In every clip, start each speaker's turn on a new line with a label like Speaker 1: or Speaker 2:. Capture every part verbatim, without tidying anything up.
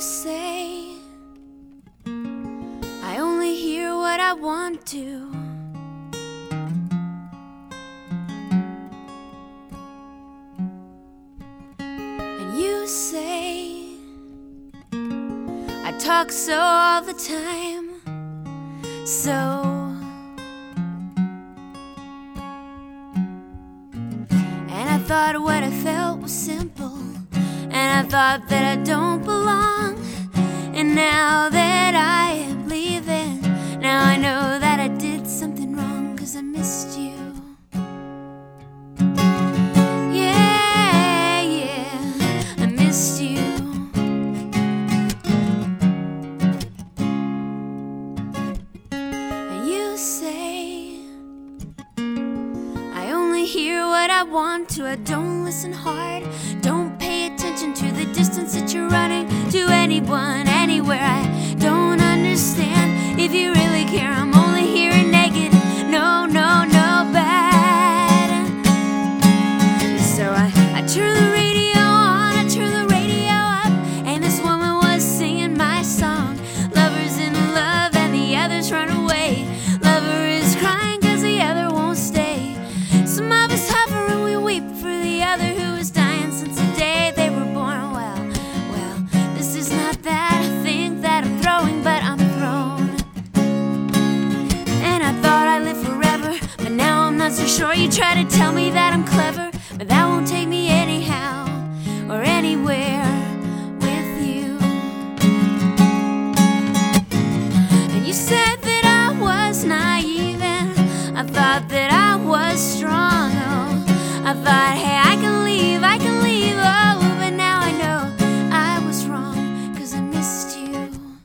Speaker 1: say I only hear what I want to. And you say I talk so all the time, so. And I thought what I felt was simple, and I thought that I don't belong. And now that I am leaving, now I know that I did something wrong, 'cause I missed you. Yeah, yeah, I missed you. And you say I only hear what I want to. I don't listen hard, don't pay attention to the distance that you're running to anyone, anywhere. I don't understand. If you really care, I'm only hearing negative. No, no, no bad. So I, I turn the radio on, I turn the radio up, and this woman was singing my song. Lover's in love and the others run away. Lover is crying 'cause the other won't stay. Some of us suffer and we weep for the other who is dying since the day they were born. Well, well, this is not that thing that I'm throwing, but I'm thrown. And I thought I lived forever, but now I'm not so sure. You try to tell me that I'm clever, but that won't take me anyhow or anywhere with you. And you said that I was naive, and I thought that I was strong. Oh, I thought, hey, I can leave, I can leave. Oh, but now I know I was wrong, 'cause I missed you.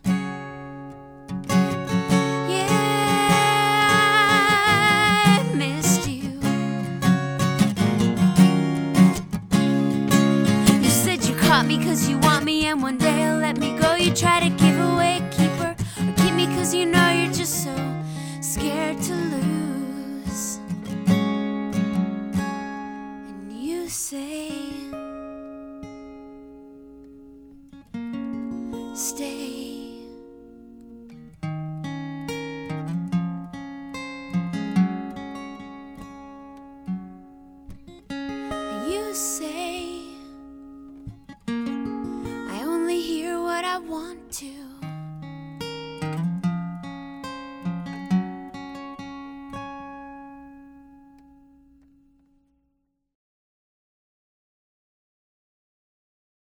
Speaker 1: Yeah, I missed you. You said you caught me 'cause you want me, and one day you'll let me go. You try to give away a keeper, or keep me 'cause you know you're just so scared to lose. And you say stay. And you say I only hear what I want to.